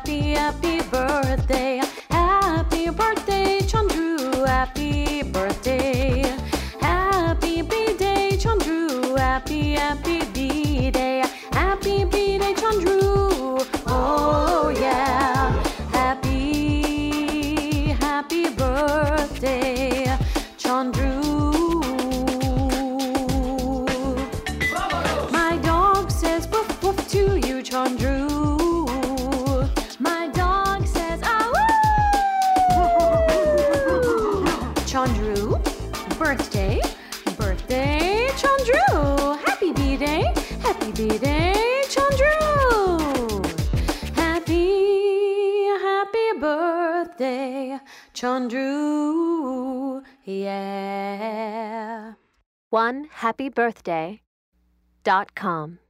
happy birthday. Happy birthday, Chandru. Happy birthday. Happy B-day, Chandru. Happy B-day. Happy B-day, Chandru. Oh yeah. Happy birthday, Chandru. My dog says woof woof to you, Chandru. My dog says ah woo. Chandru, birthday, Chandru. Happy B-day, Chandru. Happy birthday, Chandru. Yeah. OneHappyBirthday.com